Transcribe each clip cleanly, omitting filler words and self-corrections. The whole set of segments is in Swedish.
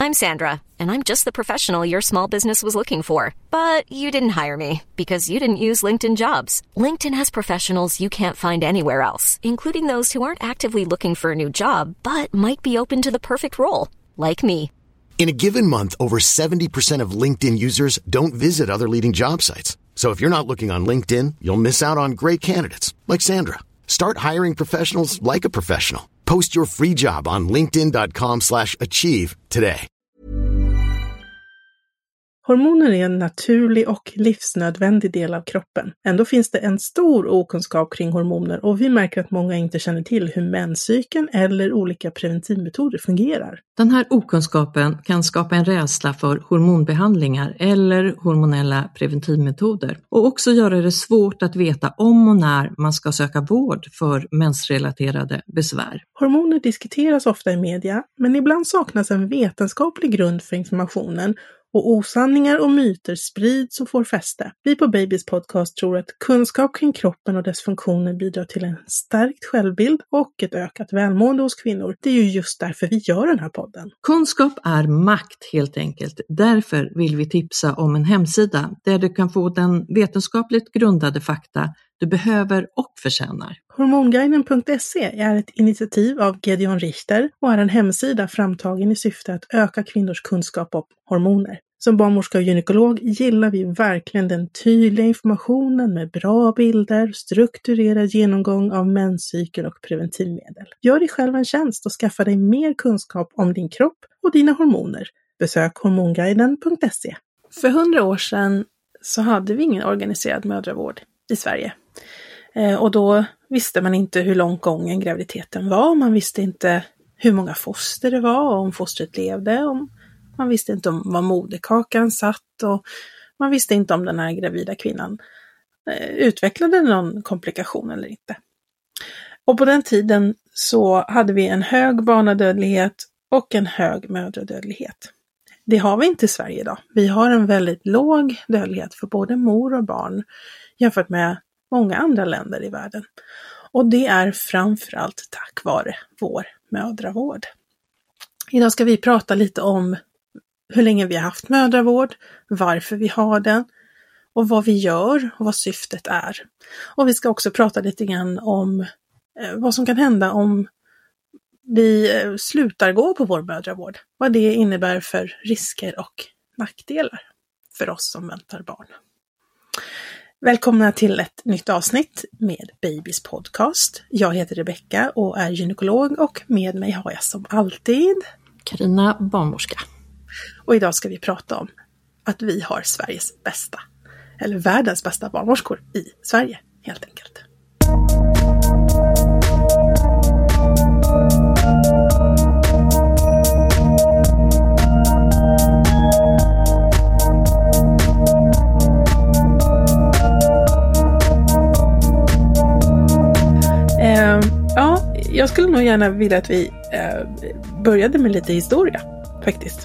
I'm Sandra, and I'm just the professional your small business was looking for. But you didn't hire me because you didn't use LinkedIn Jobs. LinkedIn has professionals you can't find anywhere else, including those who aren't actively looking for a new job, but might be open to the perfect role, like me. In a given month, over 70% of LinkedIn users don't visit other leading job sites. So if you're not looking on LinkedIn, you'll miss out on great candidates like Sandra. Start hiring professionals like a professional. Post your free job on linkedin.com/achieve today. Hormoner är en naturlig och livsnödvändig del av kroppen. Ändå finns det en stor okunskap kring hormoner och vi märker att många inte känner till hur menscykeln eller olika preventivmetoder fungerar. Den här okunskapen kan skapa en rädsla för hormonbehandlingar eller hormonella preventivmetoder och också göra det svårt att veta om och när man ska söka vård för mensrelaterade besvär. Hormoner diskuteras ofta i media, men ibland saknas en vetenskaplig grund för informationen och osanningar och myter sprids och får fäste. Vi på Babys podcast tror att kunskap kring kroppen och dess funktioner bidrar till en stärkt självbild och ett ökat välmående hos kvinnor. Det är ju just därför vi gör den här podden. Kunskap är makt helt enkelt. Därför vill vi tipsa om en hemsida där du kan få den vetenskapligt grundade fakta du behöver och förtjänar. Hormonguiden.se är ett initiativ av Gedeon Richter och är en hemsida framtagen i syfte att öka kvinnors kunskap om hormoner. Som barnmorska och gynekolog gillar vi verkligen den tydliga informationen med bra bilder, strukturerad genomgång av menscykel och preventivmedel. Gör dig själv en tjänst och skaffa dig mer kunskap om din kropp och dina hormoner. Besök hormonguiden.se. För 100 år sedan så hade vi ingen organiserad mödravård i Sverige. Och då visste man inte hur långt gången graviditeten var. Man visste inte hur många foster det var och om fostret levde. Man visste inte om var moderkakan satt och man visste inte om den här gravida kvinnan utvecklade någon komplikation eller inte. Och på den tiden så hade vi en hög barnadödlighet och en hög mödradödlighet. Det har vi inte i Sverige idag. Vi har en väldigt låg dödlighet för både mor och barn jämfört med många andra länder i världen. Och det är framförallt tack vare vår mödravård. Idag ska vi prata lite om hur länge vi har haft mödravård, varför vi har den och vad vi gör och vad syftet är. Och vi ska också prata lite grann om vad som kan hända om vi slutar gå på vår mödravård. Vad det innebär för risker och nackdelar för oss som väntar barn. Välkomna till ett nytt avsnitt med Babys podcast. Jag heter Rebecka och är gynekolog och med mig har jag som alltid Carina, barnmorska. Och idag ska vi prata om att vi har Sveriges bästa, eller världens bästa barnmorskor i Sverige helt enkelt. Jag skulle nog gärna vilja att vi började med lite historia faktiskt.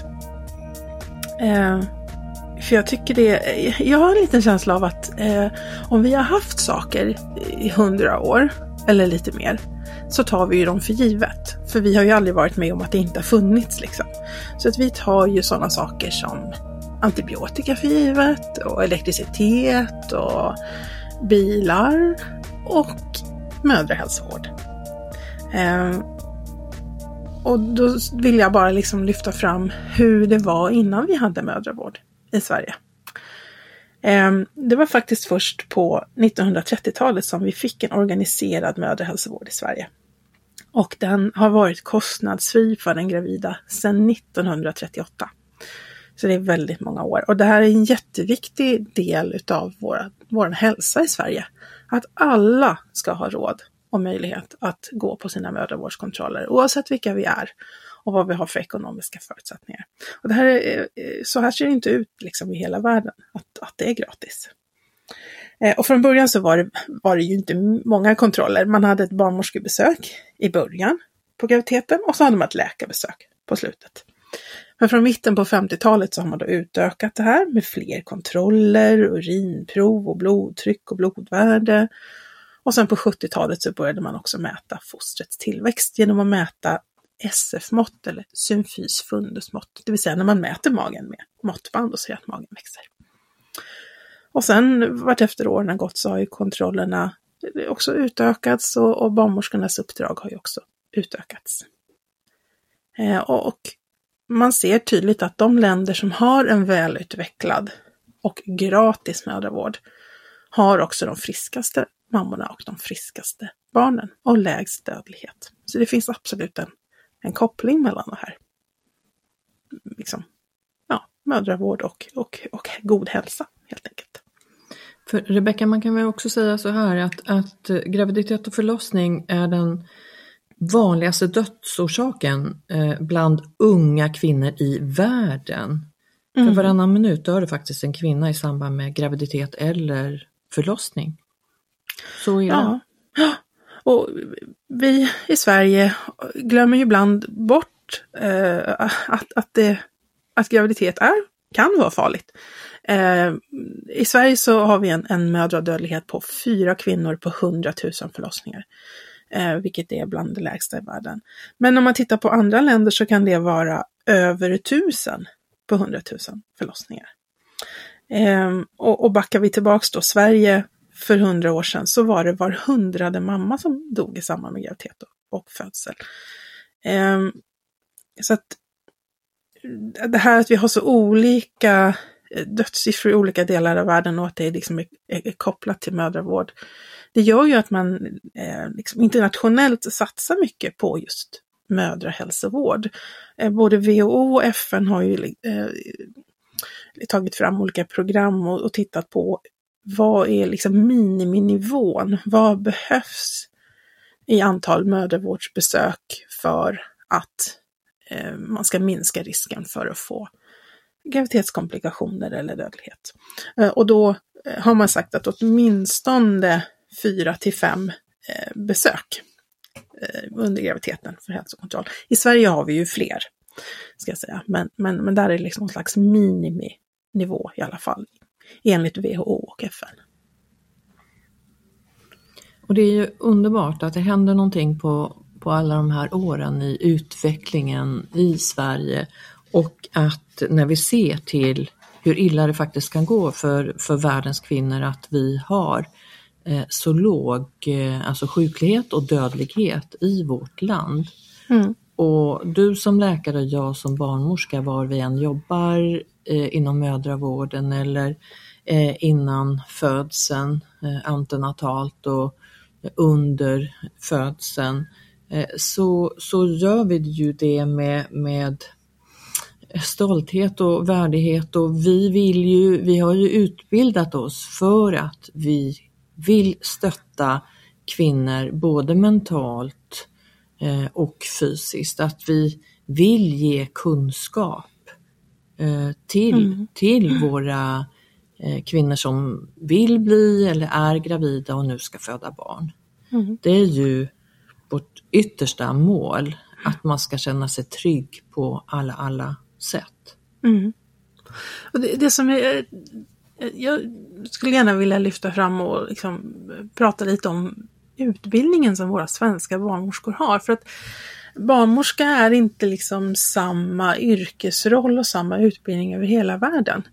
För jag tycker jag har en liten känsla av att om vi har haft saker i 100 år eller lite mer så tar vi ju dem för givet. För vi har ju aldrig varit med om att det inte har funnits liksom. Så att vi tar ju sådana saker som antibiotika för givet och elektricitet och bilar och mödrahälsovård. Och då vill jag bara liksom lyfta fram hur det var innan vi hade mödravård i Sverige. Det var faktiskt först på 1930-talet som vi fick en organiserad mödrahälsovård i Sverige. Och den har varit kostnadsfri för den gravida sedan 1938. Så det är väldigt många år. Och det här är en jätteviktig del utav vår hälsa i Sverige. Att alla ska ha råd och möjlighet att gå på sina mödravårdskontroller oavsett vilka vi är och vad vi har för ekonomiska förutsättningar. Och det här så här ser det inte ut liksom i hela världen att det är gratis. Och från början så var det ju inte många kontroller. Man hade ett barnmorskebesök i början på graviditeten och så hade man ett läkarbesök på slutet. Men från mitten på 50-talet så har man då utökat det här med fler kontroller, urinprov och blodtryck och blodvärde. Och sen på 70-talet så började man också mäta fostrets tillväxt genom att mäta SF-mått eller symfys fundusmått, det vill säga när man mäter magen med måttband och ser att magen växer. Och sen vartefter åren har gått så har ju kontrollerna också utökats och barnmorskornas uppdrag har ju också utökats. Och man ser tydligt att de länder som har en välutvecklad och gratis mödravård har också de friskaste mammorna och de friskaste barnen och lägst dödlighet. Så det finns absolut en koppling mellan det här. Liksom, ja, mödravård och god hälsa helt enkelt. För Rebecka, man kan väl också säga så här att graviditet och förlossning är den vanligaste dödsorsaken bland unga kvinnor i världen. För varannan minut dör det faktiskt en kvinna i samband med graviditet eller förlossning. Så illa. Ja. Och vi i Sverige glömmer ju ibland bort att graviditet kan vara farligt. I Sverige så har vi en mödradödlighet på 4 kvinnor på 100 000 förlossningar. Vilket är bland det lägsta i världen. Men om man tittar på andra länder så kan det vara över 1000 på 100 000 förlossningar. Och backar vi tillbaks då, Sverige för 100 år sedan så var det var 100:e mamma som dog i samband med graviditet och födsel. Så att det här att vi har så olika dödssiffror i olika delar av världen och att det liksom är kopplat till mödravård. Det gör ju att man liksom internationellt satsar mycket på just mödrahälsovård. Både WHO och FN har ju tagit fram olika program och tittat på vad är liksom miniminivån, vad behövs i antal mödravårdsbesök för att man ska minska risken för att få graviditetskomplikationer eller dödlighet. Och då har man sagt att åtminstone 4-5 besök under graviditeten för hälsokontroll. I Sverige har vi ju fler, ska jag säga. Men där är det liksom en slags miniminivå i alla fall, enligt WHO och FN. Och det är ju underbart att det händer någonting på alla de här åren i utvecklingen i Sverige. Och att när vi ser till hur illa det faktiskt kan gå för världens kvinnor att vi har så låg alltså sjuklighet och dödlighet i vårt land. Och du som läkare och jag som barnmorska, var vi än jobbar inom mödravården eller innan födseln, antenatalt och under födseln, så gör vi ju det med stolthet och värdighet, och vi har ju utbildat oss för att vi vill stötta kvinnor både mentalt och fysiskt, att vi vill ge kunskap till våra kvinnor som vill bli eller är gravida och nu ska föda barn. Det är ju vårt yttersta mål, att man ska känna sig trygg på alla sätt. Och det som jag skulle gärna vilja lyfta fram och liksom prata lite om utbildningen som våra svenska barnmorskor har. För att barnmorska är inte liksom samma yrkesroll och samma utbildning över hela världen.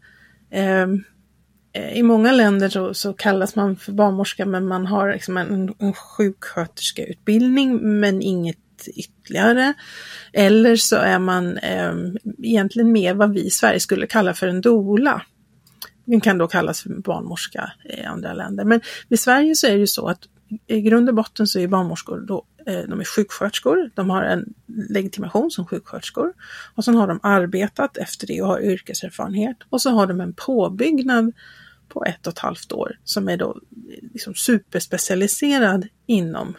I många länder så kallas man för barnmorska, men man har liksom en sjuksköterskeutbildning men inget ytterligare. Eller så är man egentligen med vad vi i Sverige skulle kalla för en doula. Den kan då kallas för barnmorska i andra länder. Men i Sverige så är det ju så att i grund och botten så är barnmorskor då, de är sjuksköterskor. De har en legitimation som sjuksköterskor. Och så har de arbetat efter det och har yrkeserfarenhet. Och så har de en påbyggnad på 1,5 år som är då liksom superspecialiserad inom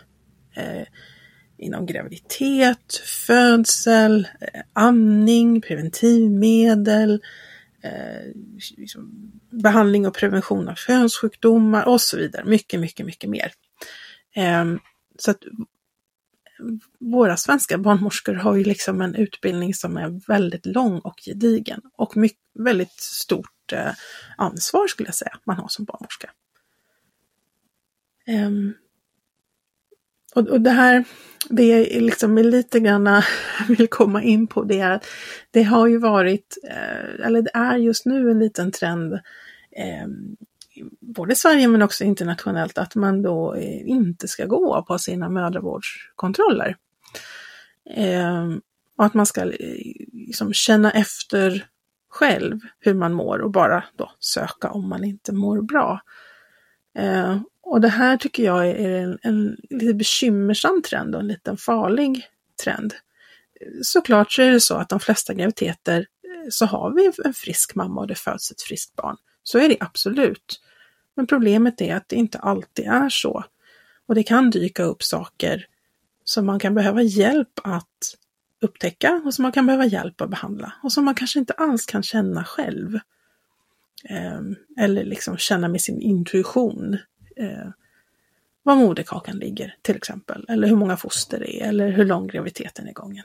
graviditet, födsel, amning, preventivmedel, liksom behandling och prevention av könssjukdomar och så vidare. Mycket mer. Så att våra svenska barnmorskor har ju liksom en utbildning som är väldigt lång och gedigen och väldigt stort ansvar skulle jag säga man har som barnmorska. Och det här, det är liksom lite grann vill komma in på, det är att det har ju varit, eller det är just nu en liten trend, både i Sverige men också internationellt, att man då inte ska gå på sina mödravårdskontroller. Och att man ska liksom känna efter själv hur man mår och bara då söka om man inte mår bra. Och det här tycker jag är en lite bekymmersam trend och en liten farlig trend. Såklart så är det så att de flesta graviditeter så har vi en frisk mamma och det föds ett friskt barn. Så är det absolut. Men problemet är att det inte alltid är så. Och det kan dyka upp saker som man kan behöva hjälp att upptäcka och som man kan behöva hjälp att behandla. Och som man kanske inte alls kan känna själv. Eller liksom känna med sin intuition. Var moderkakan ligger till exempel. Eller hur många foster det är. Eller hur lång graviditeten är gången.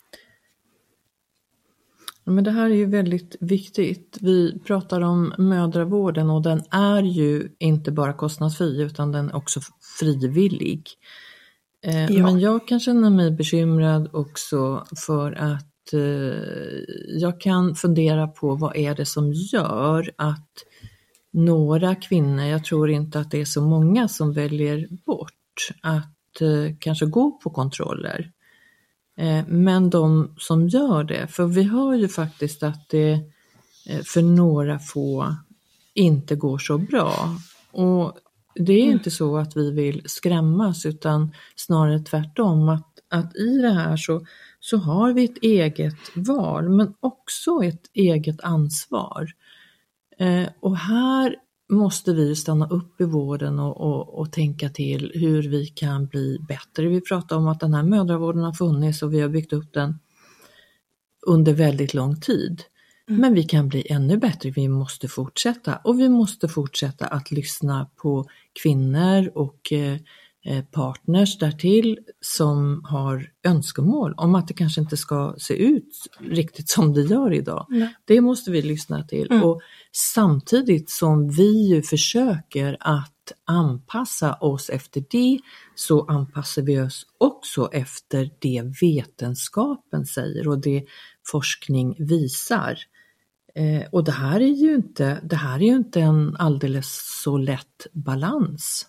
Men det här är ju väldigt viktigt. Vi pratar om mödravården och den är ju inte bara kostnadsfri utan den är också frivillig. Ja. Men jag kan känna mig bekymrad också för att jag kan fundera på vad är det som gör att några kvinnor, jag tror inte att det är så många som väljer bort att kanske gå på kontroller. Men de som gör det, för vi hör ju faktiskt att det för några få inte går så bra. Och det är inte så att vi vill skrämmas utan snarare tvärtom att i det här så har vi ett eget val men också ett eget ansvar. Och här måste vi stanna upp i vården och tänka till hur vi kan bli bättre. Vi pratar om att den här mödravården har funnits och vi har byggt upp den under väldigt lång tid. Men vi kan bli ännu bättre, vi måste fortsätta. Och vi måste fortsätta att lyssna på kvinnor och partners därtill som har önskemål om att det kanske inte ska se ut riktigt som det gör idag. Nej. Det måste vi lyssna till. Och samtidigt som vi ju försöker att anpassa oss efter det så anpassar vi oss också efter det vetenskapen säger och det forskning visar. Och det här är ju inte en alldeles så lätt balans.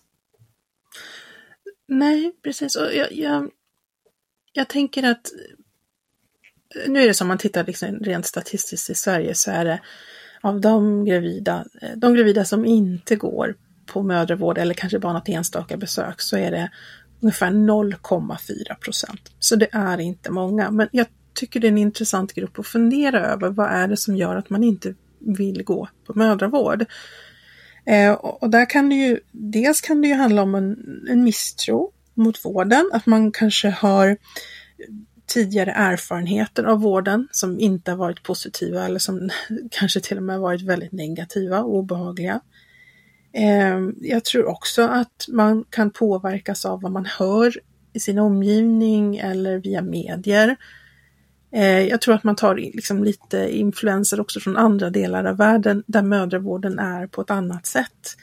Nej, precis. Och jag tänker att nu är det som man tittar liksom rent statistiskt i Sverige så är det av de gravida som inte går på mödravård eller kanske bara något enstaka besök så är det ungefär 0,4%. Så det är inte många. Men jag tycker det är en intressant grupp att fundera över. Vad är det som gör att man inte vill gå på mödravård? Och där kan det ju, dels kan det ju handla om en misstro mot vården. Att man kanske har tidigare erfarenheter av vården som inte har varit positiva eller som kanske till och med varit väldigt negativa och obehagliga. Jag tror också att man kan påverkas av vad man hör i sin omgivning eller via medier. Jag tror att man tar liksom lite influenser också från andra delar av världen där mödravården är på ett annat sätt.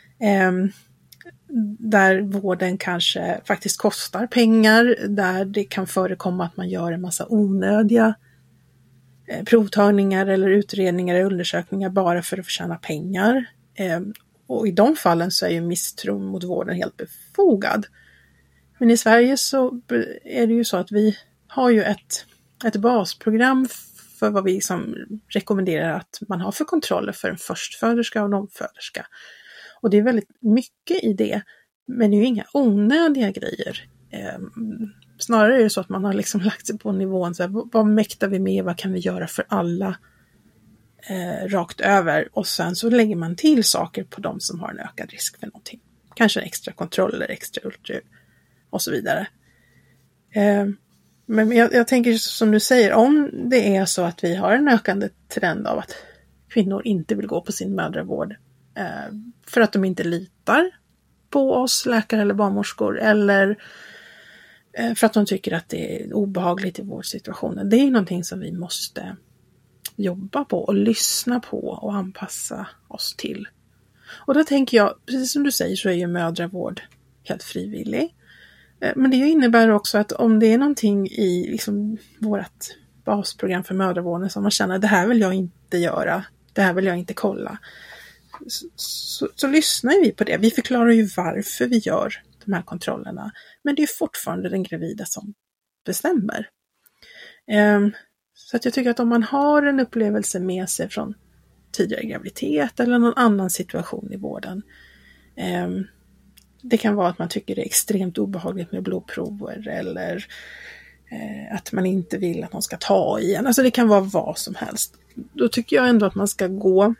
Där vården kanske faktiskt kostar pengar, där det kan förekomma att man gör en massa onödiga provtagningar eller utredningar eller undersökningar bara för att förtjäna pengar. Och i de fallen så är ju misstron mot vården helt befogad. Men i Sverige så är det ju så att vi har ju ett basprogram för vad vi liksom rekommenderar att man har för kontroller för en förstföderska och en omföderska. Och det är väldigt mycket i det, men det är ju inga onödiga grejer. Snarare är det så att man har liksom lagt sig på nivån, så här, vad mäktar vi med, vad kan vi göra för alla rakt över. Och sen så lägger man till saker på de som har en ökad risk för någonting. Kanske en extra kontroll eller extra ultraljud och så vidare. Men jag tänker som du säger, om det är så att vi har en ökande trend av att kvinnor inte vill gå på sin mödravård för att de inte litar på oss läkare eller barnmorskor eller för att de tycker att det är obehagligt i vår situation. Det är någonting som vi måste jobba på och lyssna på och anpassa oss till. Och då tänker jag, precis som du säger så är ju mödravård helt frivillig. Men det innebär också att om det är någonting i liksom vårt basprogram för mödravården som man känner det här vill jag inte göra, det här vill jag inte kolla. Så lyssnar vi på det. Vi förklarar ju varför vi gör de här kontrollerna. Men det är fortfarande den gravida som bestämmer. Så att jag tycker att om man har en upplevelse med sig från tidigare graviditet eller någon annan situation i vården. Det kan vara att man tycker det är extremt obehagligt med blodprover eller att man inte vill att någon ska ta i en. Alltså det kan vara vad som helst. Då tycker jag ändå att man ska gå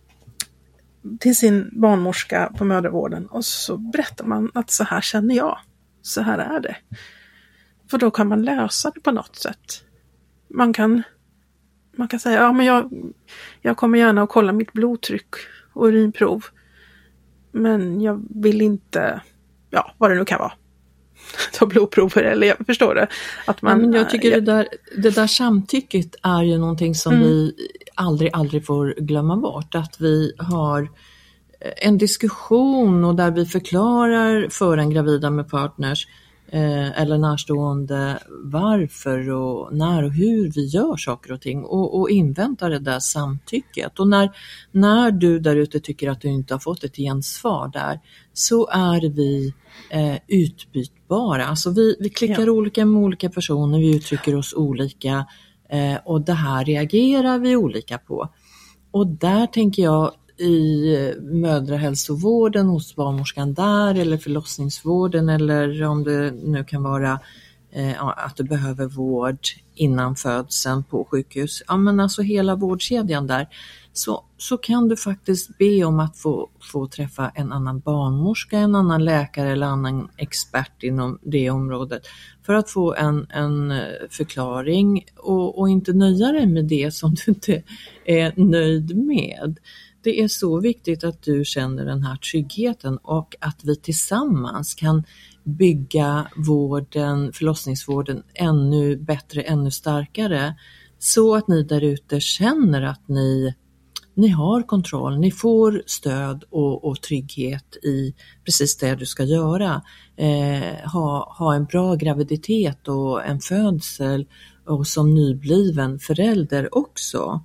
till sin barnmorska på mödravården och så berättar man att så här känner jag. Så här är det. För då kan man lösa det på något sätt. Man kan säga, ja men jag kommer gärna att kolla mitt blodtryck och urinprov. Men jag vill inte, ja vad det nu kan vara, ta blodprover eller jag förstår det. Att man, men jag tycker det där samtycket är ju någonting som vi aldrig får glömma bort. Att vi har en diskussion och där vi förklarar för en gravida med partners eller närstående varför och när och hur vi gör saker och ting och inväntar det där samtycket. Och när du där ute tycker att du inte har fått ett gensvar där så är vi utbytbara. Alltså vi klickar olika med olika personer, vi uttrycker oss olika och det här reagerar vi olika på. Och där tänker jag i mödrahälsovården hos barnmorskan där eller förlossningsvården eller om det nu kan vara att du behöver vård innan födseln på sjukhus. Ja men alltså hela vårdkedjan där så kan du faktiskt be om att få träffa en annan barnmorska, en annan läkare eller annan expert inom det området för att få en förklaring och inte nöja dig med det som du inte är nöjd med. Det är så viktigt att du känner den här tryggheten och att vi tillsammans kan bygga vården, förlossningsvården ännu bättre, ännu starkare. Så att ni där ute känner att ni har kontroll, ni får stöd och trygghet i precis det du ska göra. Ha en bra graviditet och en födsel och som nybliven förälder också.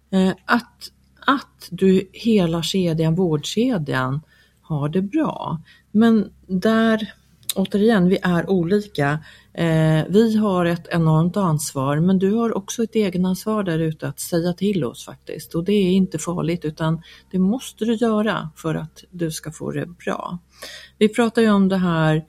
Att du hela kedjan, vårdkedjan har det bra. Men där, återigen, vi är olika. Vi har ett enormt ansvar men du har också ett egenansvar där ute att säga till oss faktiskt. Och det är inte farligt utan det måste du göra för att du ska få det bra. Vi pratar ju om det här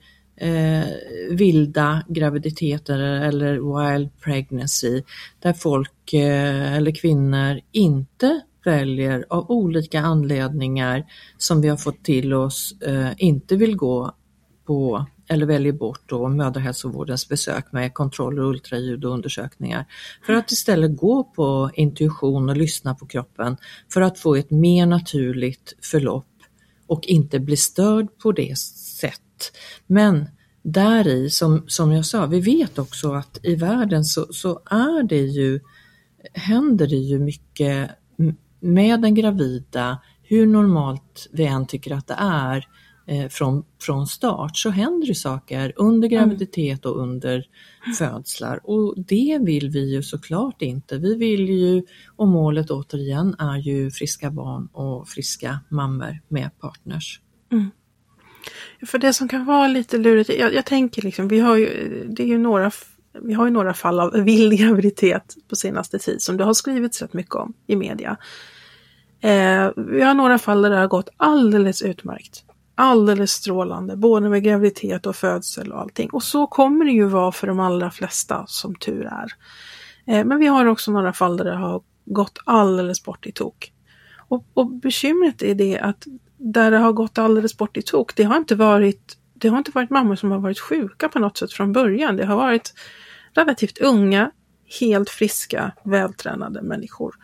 vilda graviditeter eller wild pregnancy där folk eller kvinnor inte väljer av olika anledningar som vi har fått till oss inte vill gå på eller väljer bort då mödrahälsovårdens besök med kontroller, ultraljud och undersökningar för att istället gå på intuition och lyssna på kroppen för att få ett mer naturligt förlopp och inte bli störd på det sätt. Men där i, som jag sa, vi vet också att i världen så är det ju, händer det ju mycket med den gravida, hur normalt vi än tycker att det är från start så händer det saker under graviditet och under födslar och det vill vi ju såklart inte. Vi vill ju, och målet återigen är ju friska barn och friska mammor med partners. För det som kan vara lite lurigt, jag tänker liksom, vi har ju några fall av vild graviditet på senaste tid som det har skrivits rätt mycket om i media. Vi har några fall där det har gått alldeles utmärkt. Alldeles strålande, både med graviditet och födsel och allting. Och så kommer det ju vara för de allra flesta som tur är. Men vi har också några fall där det har gått alldeles bort i tok. Och bekymret är det att där det har gått alldeles bort i tok, det har inte varit mammor som har varit sjuka på något sätt från början. Det har varit relativt unga, helt friska, vältränade människor.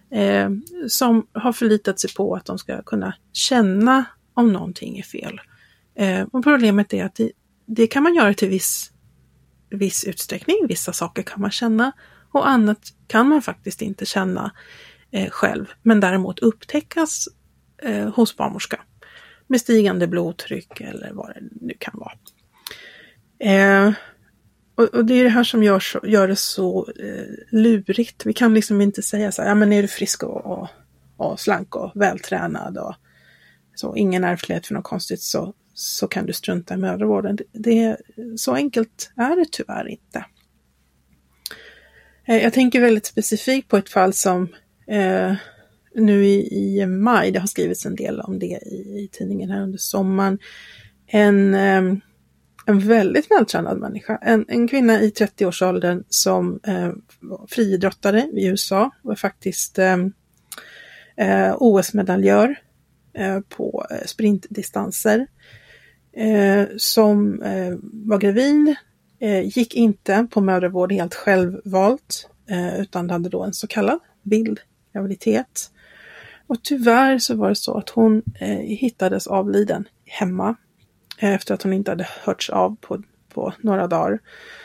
Som har förlitat sig på att de ska kunna känna om någonting är fel. Och problemet är att det kan man göra till viss utsträckning. Vissa saker kan man känna och annat kan man faktiskt inte känna själv. Men däremot upptäckas hos barnmorska med stigande blodtryck eller vad det nu kan vara. Och det är det här som gör det så lurigt. Vi kan liksom inte säga så här, ja men är du frisk och slank och vältränad och så, ingen ärftlighet för något konstigt, så kan du strunta i mödravården. Så enkelt är det tyvärr inte. Jag tänker väldigt specifikt på ett fall som nu i maj, det har skrivits en del om det i tidningen här under sommaren. En väldigt vältränad människa. En kvinna i 30-årsåldern som var friidrottare i USA. Var faktiskt OS-medaljör på sprintdistanser. Som var gravid. Gick inte på mödravård helt självvalt. Utan hade då en så kallad vild graviditet. Och tyvärr så var det så att hon hittades avliden hemma. Efter att hon inte hade hörts av på några dagar.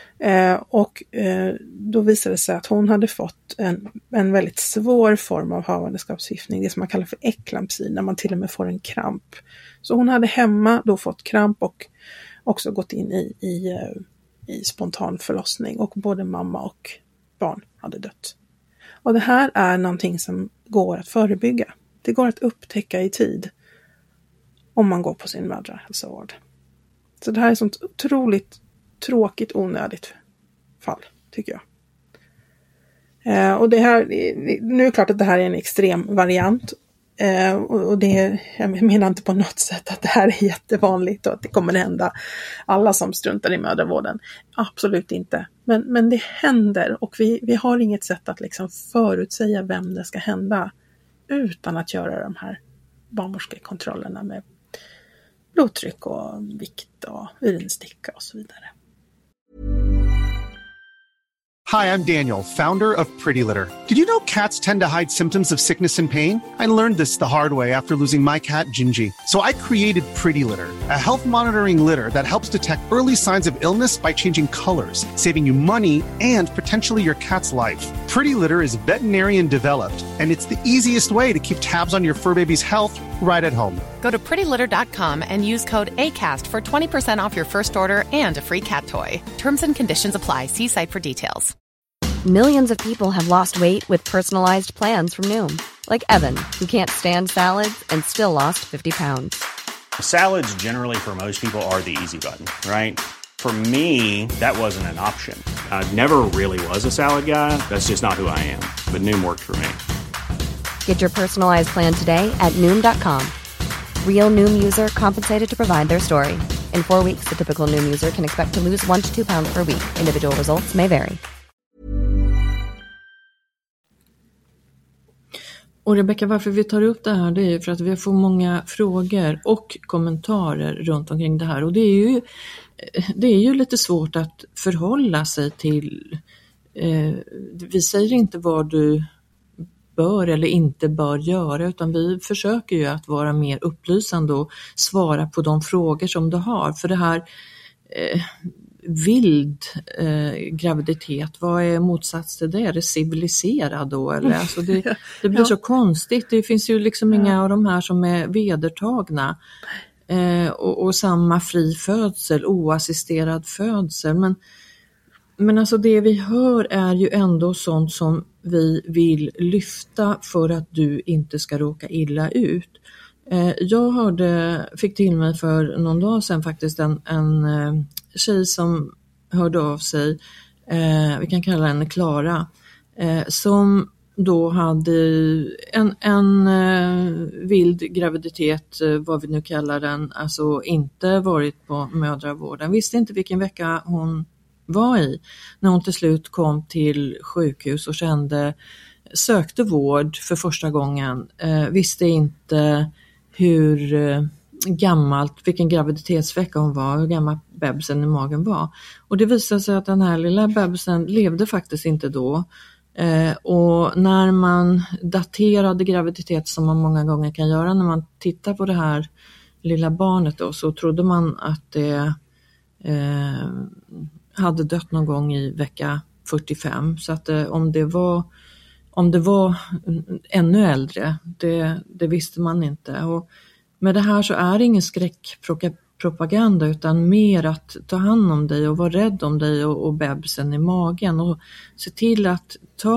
Då visade det sig att hon hade fått en väldigt svår form av havandeskapsförgiftning. Det som man kallar för eklampsi, när man till och med får en kramp. Så hon hade hemma då fått kramp och också gått in i spontan förlossning. Och både mamma och barn hade dött. Och det här är någonting som går att förebygga. Det går att upptäcka i tid om man går på sin mödrahälsovård. Så det här är ett sånt otroligt tråkigt, onödigt fall, tycker jag. Och det här, nu är det klart att det här är en extrem variant. Och jag menar inte på något sätt att det här är jättevanligt och att det kommer att hända alla som struntar i mödravården. Absolut inte. Men det händer, och vi har inget sätt att liksom förutsäga vem det ska hända utan att göra de här barnmorskekontrollerna med blodtryck och vikt och urinsticka och så vidare. Hi, I'm Daniel, founder of Pretty Litter. Did you know cats tend to hide symptoms of sickness and pain? I learned this the hard way after losing my cat, Gingy. So I created Pretty Litter, a health monitoring litter that helps detect early signs of illness by changing colors, saving you money and potentially your cat's life. Pretty Litter is veterinarian developed, and it's the easiest way to keep tabs on your fur baby's health right at home. Go to prettylitter.com and use code ACAST for 20% off your first order and a free cat toy. Terms and conditions apply. See site for details. Millions of people have lost weight with personalized plans from Noom. Like Evan, who can't stand salads and still lost 50 pounds. Salads generally for most people are the easy button, right? For me, that wasn't an option. I never really was a salad guy. That's just not who I am. But Noom worked for me. Get your personalized plan today at Noom.com. Real Noom user compensated to provide their story. In 4 weeks, the typical Noom user can expect to lose 1 to 2 pounds per week. Individual results may vary. Och Rebecka, varför vi tar upp det här, det är ju för att vi får många frågor och kommentarer runt omkring det här. Och det är ju lite svårt att förhålla sig till. Vi säger inte vad du bör eller inte bör göra, utan vi försöker ju att vara mer upplysande och svara på de frågor som du har. För det här vild graviditet, vad är motsats till det? Är det civiliserad då? Eller? Alltså det blir så konstigt. Det finns ju liksom inga av de här som är vedertagna. Och samma fri födsel, oassisterad födsel. Men alltså det vi hör är ju ändå sånt som vi vill lyfta för att du inte ska råka illa ut. Jag fick till mig för någon dag sedan faktiskt en tjej som hörde av sig, vi kan kalla henne Klara, som då hade en vild graviditet, vad vi nu kallar den, alltså inte varit på mödravården, visste inte vilken vecka hon var i när hon till slut kom till sjukhus och sökte vård för första gången, visste inte vilken graviditetsvecka hon var, hur gammal bebisen i magen var. Och det visade sig att den här lilla bebisen levde faktiskt inte då. Och när man daterade graviditet, som man många gånger kan göra när man tittar på det här lilla barnet då, så trodde man att det hade dött någon gång i vecka 45. Så att om det var ännu äldre, det visste man inte. Och med det här så är det ingen propaganda, utan mer att ta hand om dig och vara rädd om dig och bebisen i magen, och se till att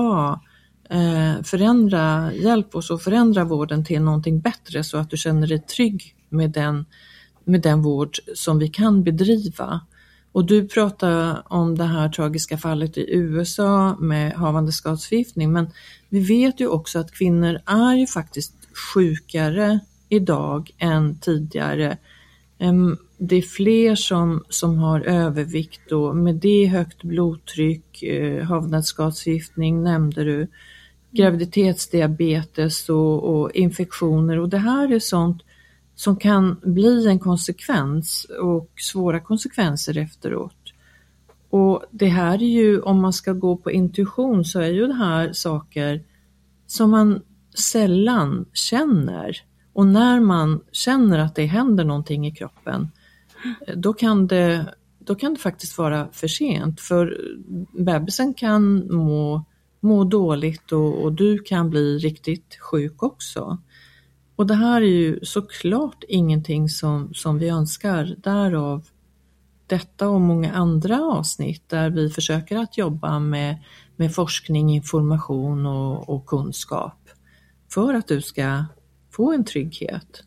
hjälp oss att förändra vården till någonting bättre, så att du känner dig trygg med den vård som vi kan bedriva. Och du pratar om det här tragiska fallet i USA med havandeskapsförgiftning, men vi vet ju också att kvinnor är ju faktiskt sjukare idag än tidigare. Det är fler som har övervikt, och med det högt blodtryck, havandeskapsförgiftning nämnde du, graviditetsdiabetes och infektioner, och det här är sånt som kan bli en konsekvens och svåra konsekvenser efteråt. Och det här är ju, om man ska gå på intuition, så är ju det här saker som man sällan känner. Och när man känner att det händer någonting i kroppen, då kan det faktiskt vara för sent. För bebisen kan må dåligt, och du kan bli riktigt sjuk också. Och det här är ju såklart ingenting som vi önskar. Därav detta och många andra avsnitt där vi försöker att jobba med forskning, information och kunskap för att du ska få en trygghet.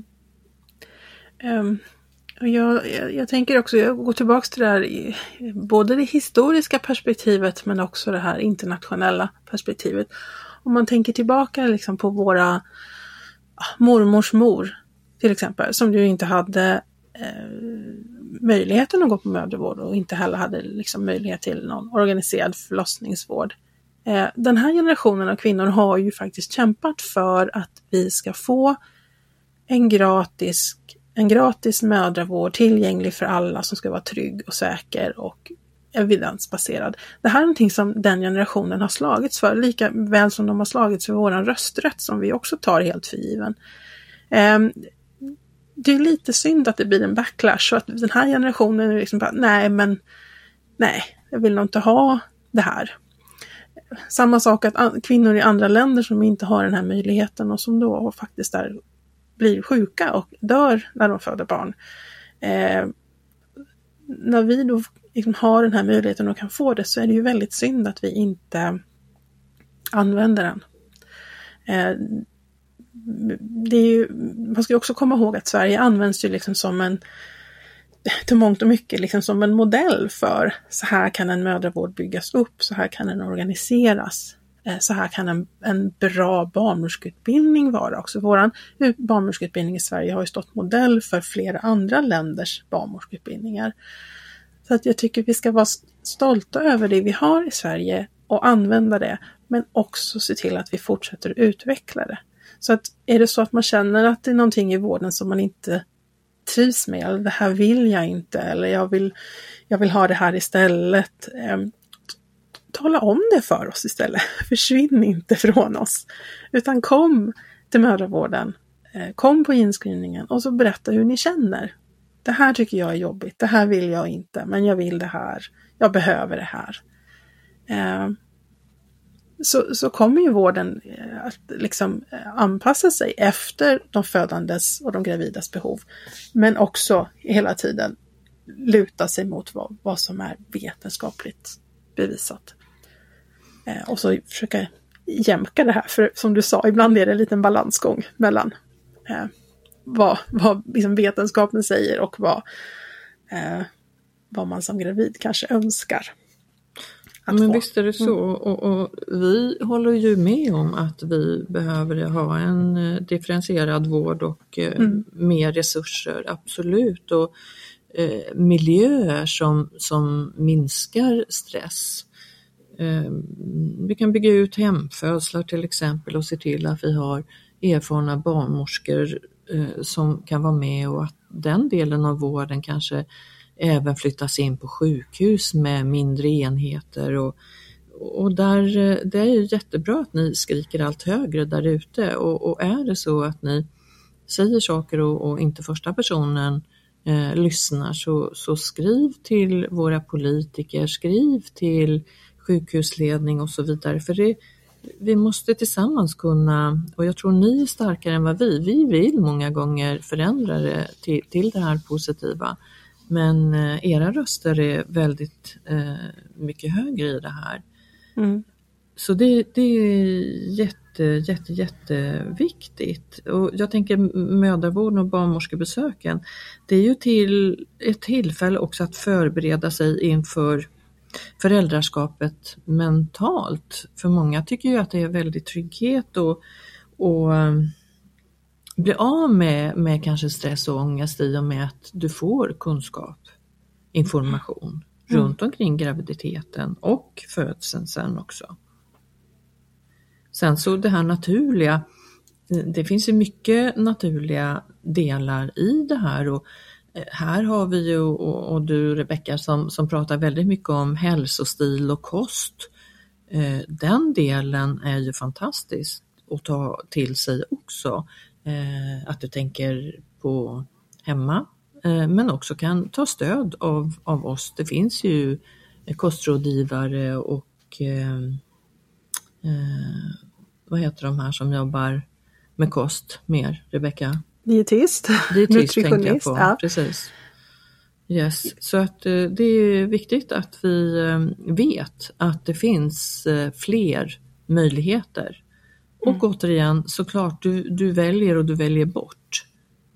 Jag tänker också, jag går tillbaka till det här, både det historiska perspektivet men också det här internationella perspektivet. Om man tänker tillbaka liksom på våra mormors mor till exempel, som ju inte hade möjligheten att gå på mödravård och inte heller hade liksom möjlighet till någon organiserad förlossningsvård. Den här generationen av kvinnor har ju faktiskt kämpat för att vi ska få en gratis mödravård tillgänglig för alla, som ska vara trygg och säker och evidensbaserad. Det här är någonting som den generationen har slagits för, lika väl som de har slagits för våran rösträtt, som vi också tar helt för given. Det är lite synd att det blir en backlash, så att den här generationen är liksom bara, nej, jag vill nog inte ha det här. Samma sak att kvinnor i andra länder som inte har den här möjligheten, och som då faktiskt där blir sjuka och dör när de föder barn. När vi då liksom har den här möjligheten och kan få det, så är det ju väldigt synd att vi inte använder den. Det är ju, man ska också komma ihåg att Sverige används ju liksom som till mångt och mycket liksom som en modell för, så här kan en mödravård byggas upp, så här kan den organiseras, så här kan en bra barnmorskeutbildning vara också. Våran barnmorskeutbildning i Sverige har ju stått modell för flera andra länders barnmorskeutbildningar. Så att jag tycker vi ska vara stolta över det vi har i Sverige och använda det, men också se till att vi fortsätter utveckla det. Så att är det så att man känner att det är någonting i vården som man inte trivs med, eller det här vill jag inte, eller jag vill ha det här istället, tala om det för oss istället. Försvinn inte från oss, utan kom till mödravården, kom på inskrivningen och så berätta hur ni känner. Det här tycker jag är jobbigt, det här vill jag inte, men jag vill det här, jag behöver det här. Så kommer ju vården att liksom anpassa sig efter de födandes och de gravidas behov, men också hela tiden luta sig mot vad som är vetenskapligt bevisat. Och så försöka jämka det här, för som du sa, ibland är det en liten balansgång mellan vad liksom vetenskapen säger och vad man som gravid kanske önskar. Men visst är det så, och vi håller ju med om att vi behöver ha en differentierad vård och mer resurser, absolut, och miljöer som minskar stress. Vi kan bygga ut hemfödslar till exempel och se till att vi har erfarna barnmorskor som kan vara med, och att den delen av vården kanske även flyttas in på sjukhus med mindre enheter, och där det är ju jättebra att ni skriker allt högre där ute, och är det så att ni säger saker och inte första personen lyssnar, så skriv till våra politiker, skriv till sjukhusledning och så vidare, för vi måste tillsammans kunna, och jag tror ni är starkare än vad vi vill många gånger förändra det till det här positiva. Men era röster är väldigt mycket högre i det här. Så det är jätteviktigt. Och jag tänker mödravården och barnmorskebesöken, det är ju till ett tillfälle också att förbereda sig inför föräldraskapet mentalt. För många tycker ju att det är väldigt trygghet och bli av med kanske stress och ångest i och med att du får kunskap, information runt omkring graviditeten och födseln sen också. Sen så det här naturliga, det finns ju mycket naturliga delar i det här, och här har vi ju, och du Rebecka som pratar väldigt mycket om hälsostil och kost. Den delen är ju fantastisk att ta till sig också. Att du tänker på hemma, men också kan ta stöd av oss. Det finns ju kostrådgivare och vad heter de här som jobbar med kost mer, Rebecka? Dietist, nutritionist, ja. Precis. Yes. Så att det är viktigt att vi vet att det finns fler möjligheter. Och återigen, såklart, du väljer och du väljer bort.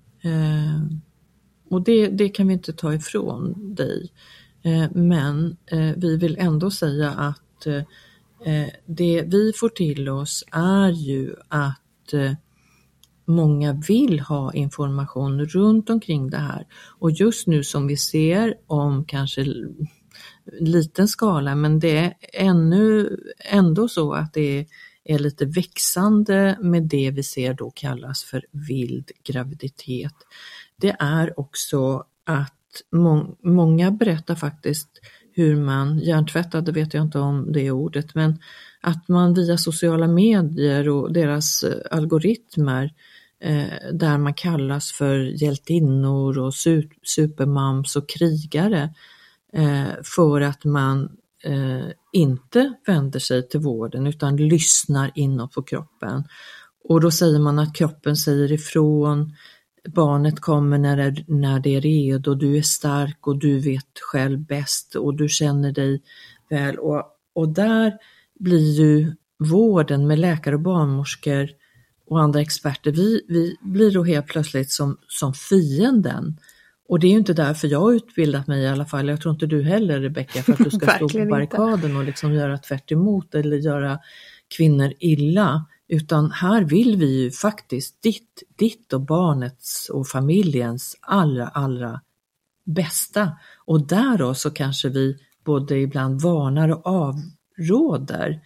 Och det kan vi inte ta ifrån dig. Men vi vill ändå säga att det vi får till oss är ju att många vill ha information runt omkring det här. Och just nu som vi ser om kanske liten skala, men det är ändå så att det är lite växande med det vi ser då kallas för vild graviditet. Det är också att många berättar faktiskt hur man hjärntvättade, vet jag inte om det ordet, men att man via sociala medier och deras algoritmer där man kallas för hjältinnor och supermams och krigare för att man inte vänder sig till vården utan lyssnar inåt på kroppen. Och då säger man att kroppen säger ifrån, barnet kommer när det är redo, du är stark och du vet själv bäst och du känner dig väl. Och där blir ju vården med läkare och barnmorskor och andra experter, vi blir då helt plötsligt som fienden. Och det är ju inte därför jag har utbildat mig i alla fall. Jag tror inte du heller, Rebecka, för att du ska stå på barrikaden och liksom göra tvärt emot eller göra kvinnor illa. Utan här vill vi ju faktiskt ditt och barnets och familjens allra bästa. Och därav så kanske vi både ibland varnar och avråder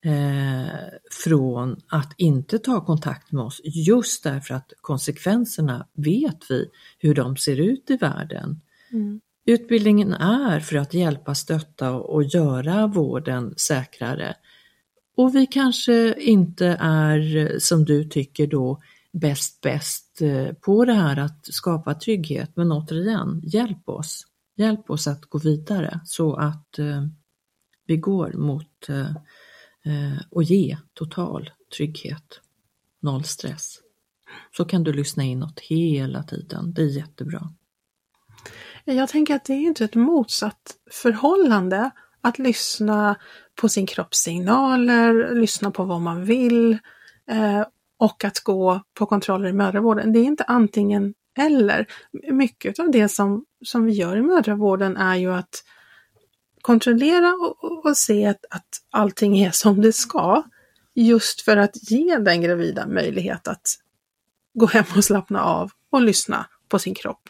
från att inte ta kontakt med oss, just därför att konsekvenserna vet vi hur de ser ut i världen. Utbildningen är för att hjälpa, stötta och göra vården säkrare. Och vi kanske inte är, som du tycker då, bäst på det här att skapa trygghet, men återigen, hjälp oss att gå vidare så att vi går mot och ge total trygghet, noll stress. Så kan du lyssna inåt hela tiden, det är jättebra. Jag tänker att det är inte ett motsatt förhållande att lyssna på sin kroppssignaler, lyssna på vad man vill och att gå på kontroller i mödravården. Det är inte antingen eller. Mycket av det som vi gör i mödravården är ju att kontrollera och se att allting är som det ska, just för att ge den gravida möjlighet att gå hem och slappna av och lyssna på sin kropp.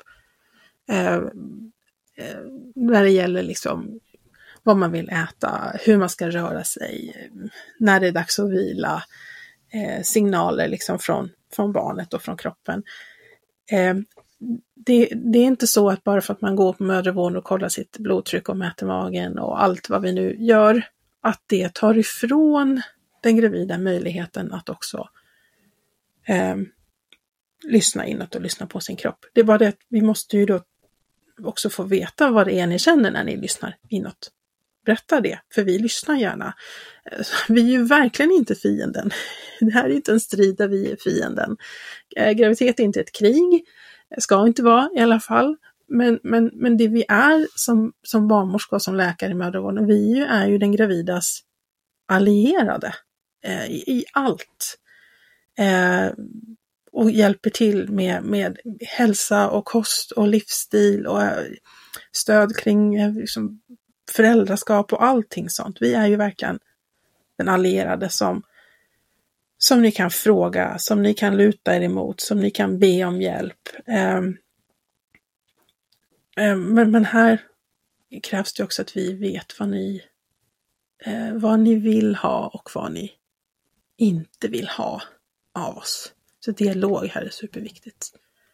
När det gäller liksom vad man vill äta, hur man ska röra sig, när det är dags att vila, signaler liksom från barnet och från kroppen. Det är inte så att bara för att man går på mödravården och kollar sitt blodtryck och mäter magen och allt vad vi nu gör, att det tar ifrån den gravida möjligheten att också lyssna inåt och lyssna på sin kropp. Det är bara det att vi måste ju då också få veta vad det är ni känner när ni lyssnar inåt berätta det, för vi lyssnar gärna. Vi är ju verkligen inte fienden. Det här är inte en strid där vi är fienden. Graviditet är inte ett krig, ska inte vara i alla fall. Men det vi är som barnmorska och som läkare i mödravården, vi är ju den gravidas allierade i allt. Och hjälper till med hälsa och kost och livsstil och stöd kring liksom, föräldraskap och allting sånt. Vi är ju verkligen den allierade som ni kan fråga, som ni kan luta er emot, som ni kan be om hjälp. Men här krävs det också att vi vet vad ni vill ha och vad ni inte vill ha av oss. Så dialog här är superviktigt.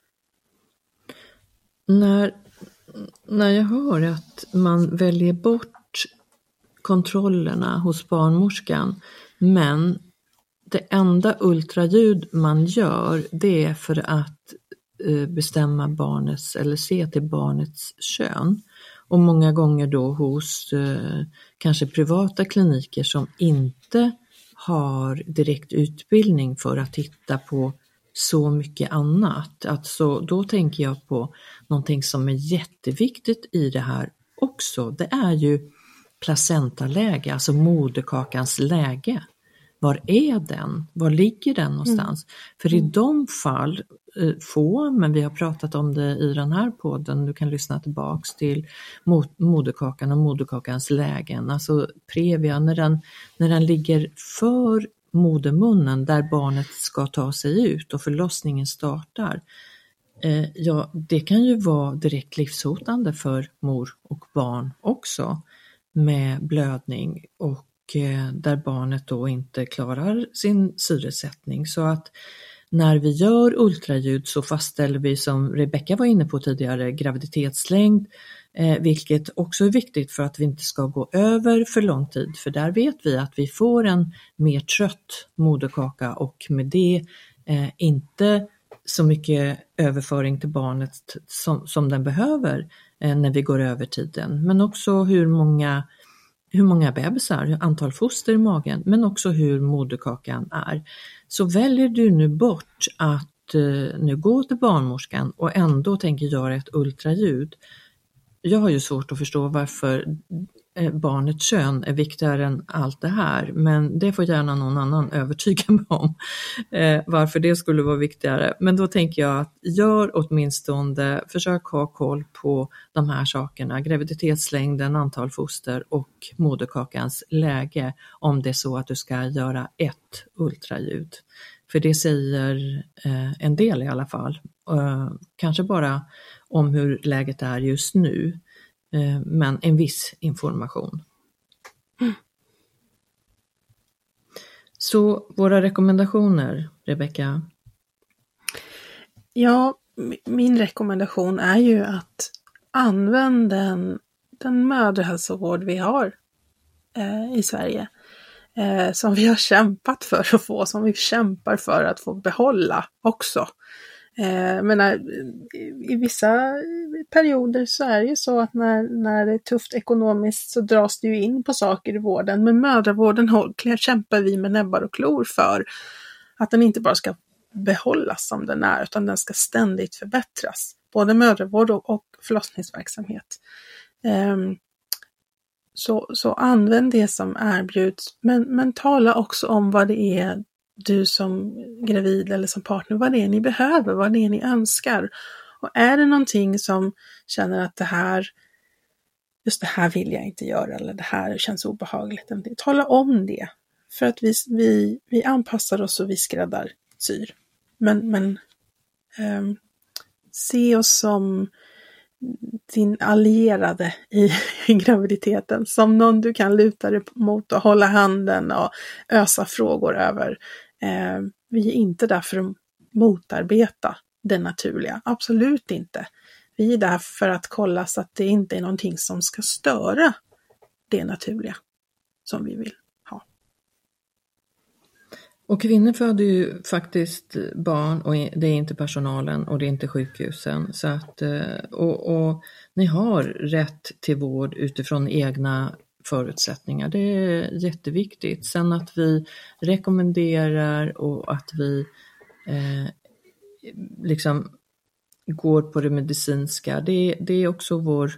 När jag hör att man väljer bort kontrollerna hos barnmorskan, men det enda ultraljud man gör, det är för att bestämma barnets eller se till barnets kön. Och många gånger då hos kanske privata kliniker som inte har direkt utbildning för att titta på så mycket annat. Alltså, då tänker jag på någonting som är jätteviktigt i det här också. Det är ju placentaläge, alltså moderkakans läge. Var är den? Var ligger den någonstans? För i de fall, men vi har pratat om det i den här podden, du kan lyssna tillbaks till moderkakan och moderkakans lägen. Alltså previa, när den ligger för modermunnen där barnet ska ta sig ut och förlossningen startar. Det kan ju vara direkt livshotande för mor och barn också, med blödning och där barnet då inte klarar sin syresättning. Så att när vi gör ultraljud så fastställer vi, som Rebecka var inne på tidigare, graviditetslängd, vilket också är viktigt för att vi inte ska gå över för lång tid. För där vet vi att vi får en mer trött moderkaka och med det inte så mycket överföring till barnet som den behöver när vi går över tiden. Men också hur många bebisar, antal foster i magen, men också hur moderkakan är. Så väljer du nu bort att nu gå till barnmorskan och ändå tänker göra ett ultraljud. Jag har ju svårt att förstå varför barnets kön är viktigare än allt det här, men det får gärna någon annan övertyga mig om varför det skulle vara viktigare. Men då tänker jag att försök ha koll på de här sakerna, graviditetslängden, antal foster och moderkakans läge, om det är så att du ska göra ett ultraljud. För det säger en del i alla fall, kanske bara om hur läget är just nu, men en viss information. Så våra rekommendationer, Rebecka? Ja, min rekommendation är ju att använda den mödrahälsovård vi har i Sverige. Som vi har kämpat för att få, som vi kämpar för att få behålla också. Men i vissa perioder så är det ju så att när det är tufft ekonomiskt så dras det ju in på saker i vården. Men mödravården kämpar vi med näbbar och klor för att den inte bara ska behållas som den är, utan den ska ständigt förbättras. Både mödravård och förlossningsverksamhet. Så använd det som erbjuds, men tala också om vad det är du som gravid eller som partner, vad det är ni behöver, vad det är ni önskar. Och är det någonting som känner att just det här vill jag inte göra, eller det här känns obehagligt, tala om det. För att vi anpassar oss och vi skräddarsyr. Men se oss som din allierade i graviditeten, som någon du kan luta dig mot och hålla handen och ösa frågor över. Vi är inte där för att motarbeta det naturliga, absolut inte. Vi är där för att kolla så att det inte är någonting som ska störa det naturliga som vi vill ha. Och kvinnor föder ju faktiskt barn, och det är inte personalen och det är inte sjukhusen. Så att, och ni har rätt till vård utifrån egna förutsättningar. Det är jätteviktigt. Sen att vi rekommenderar och att vi liksom går på det medicinska, det är också vår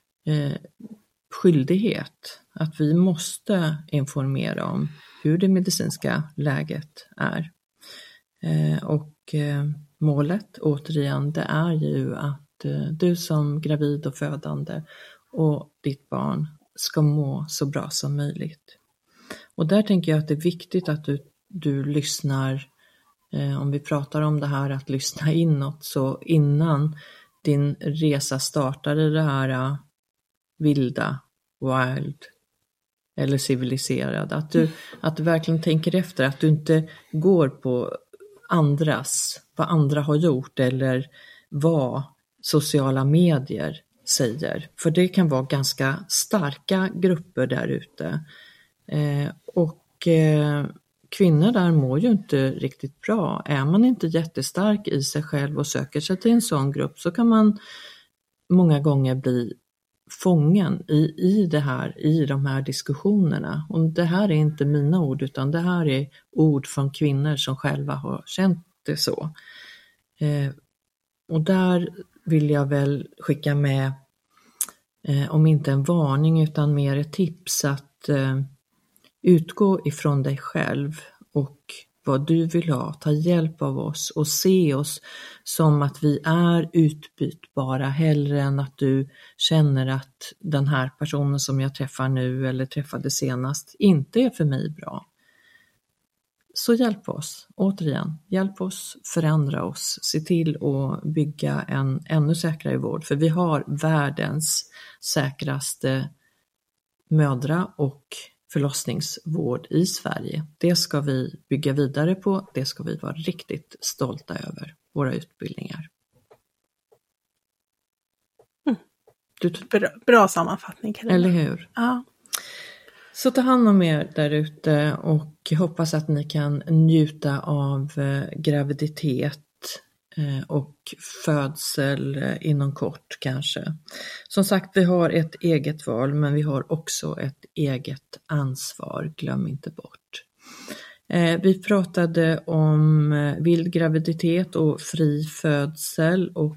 skyldighet. Att vi måste informera om hur det medicinska läget är. Och målet, återigen, det är ju att du som gravid och födande och ditt barn ska må så bra som möjligt. Och där tänker jag att det är viktigt att du lyssnar, om vi pratar om det här att lyssna inåt, så innan din resa startar i det här vilda, wild eller civiliserad, att du verkligen tänker efter, att du inte går på vad andra har gjort eller vad sociala medier säger. För det kan vara ganska starka grupper där ute. Och kvinnor där mår ju inte riktigt bra. Är man inte jättestark i sig själv och söker sig till en sån grupp, så kan man många gånger bli fången i de här diskussionerna. Och det här är inte mina ord, utan det här är ord från kvinnor som själva har känt det så. Och där vill jag väl skicka med, om inte en varning utan mer ett tips, att utgå ifrån dig själv och vad du vill ha. Ta hjälp av oss och se oss som att vi är utbytbara, hellre än att du känner att den här personen som jag träffar nu eller träffade senast inte är för mig bra. Så hjälp oss, återigen, hjälp oss förändra oss, se till att bygga en ännu säkrare vård, för vi har världens säkraste mödra- och förlossningsvård i Sverige. Det ska vi bygga vidare på, det ska vi vara riktigt stolta över, våra utbildningar. Bra sammanfattning, Carina. Eller hur? Ja. Så ta hand om er där ute och hoppas att ni kan njuta av graviditet och födsel inom kort kanske. Som sagt, vi har ett eget val, men vi har också ett eget ansvar, glöm inte bort. Vi pratade om vild graviditet och fri födsel och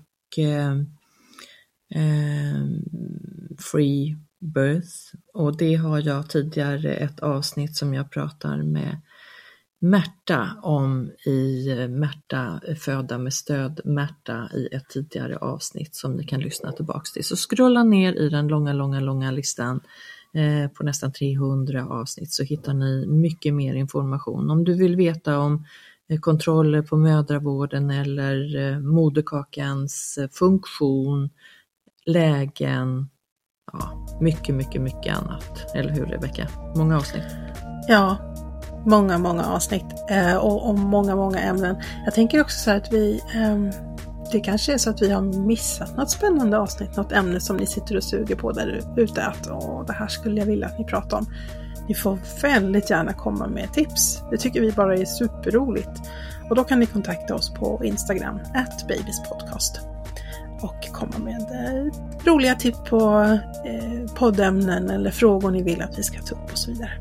free birth, och det har jag tidigare ett avsnitt som jag pratar med Märta om i Märta föda med stöd, Märta, i ett tidigare avsnitt som ni kan lyssna tillbaka till. Så scrolla ner i den långa listan på nästan 300 avsnitt, så hittar ni mycket mer information. Om du vill veta om kontroller på mödravården eller moderkakans funktion, lägen, ja, mycket annat. Eller hur, Rebecka? Många avsnitt. Ja, många avsnitt och många ämnen. Jag tänker också så här att det kanske är så att vi har missat något spännande avsnitt, något ämne som ni sitter och suger på där ute, att det här skulle jag vilja att ni pratar om. Ni får väldigt gärna komma med tips. Det tycker vi bara är superroligt. Och då kan ni kontakta oss på Instagram @babyspodcast och komma med roliga tips på poddämnen eller frågor ni vill att vi ska ta upp och så vidare.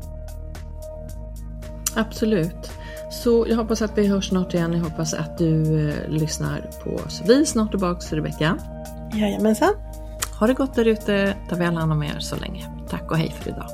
Absolut. Så jag hoppas att vi hörs snart igen. Jag hoppas att du lyssnar på oss. Vi är snart tillbaka, Rebecka. Jajamensan. Ha det gott där ute. Ta väl hand om er så länge. Tack och hej för idag.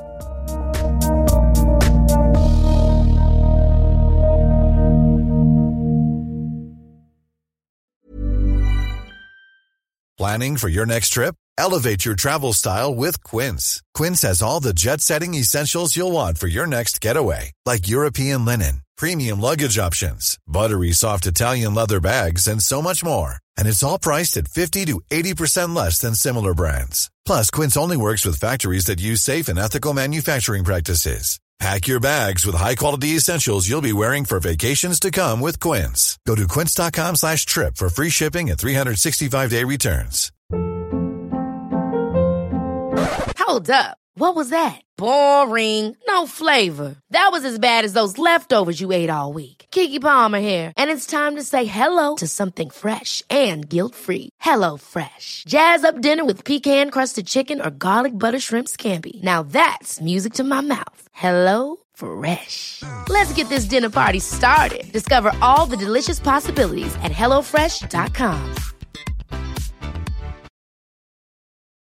Planning for your next trip? Elevate your travel style with Quince. Quince has all the jet-setting essentials you'll want for your next getaway, like European linen, premium luggage options, buttery soft Italian leather bags, and so much more. And it's all priced at 50 to 80% less than similar brands. Plus, Quince only works with factories that use safe and ethical manufacturing practices. Pack your bags with high-quality essentials you'll be wearing for vacations to come with Quince. Go to quince.com/trip for free shipping and 365-day returns. Hold up. What was that? Boring. No flavor. That was as bad as those leftovers you ate all week. Keke Palmer here, and it's time to say hello to something fresh and guilt-free. Hello Fresh. Jazz up dinner with pecan-crusted chicken or garlic butter shrimp scampi. Now that's music to my mouth. Hello Fresh. Let's get this dinner party started. Discover all the delicious possibilities at HelloFresh.com.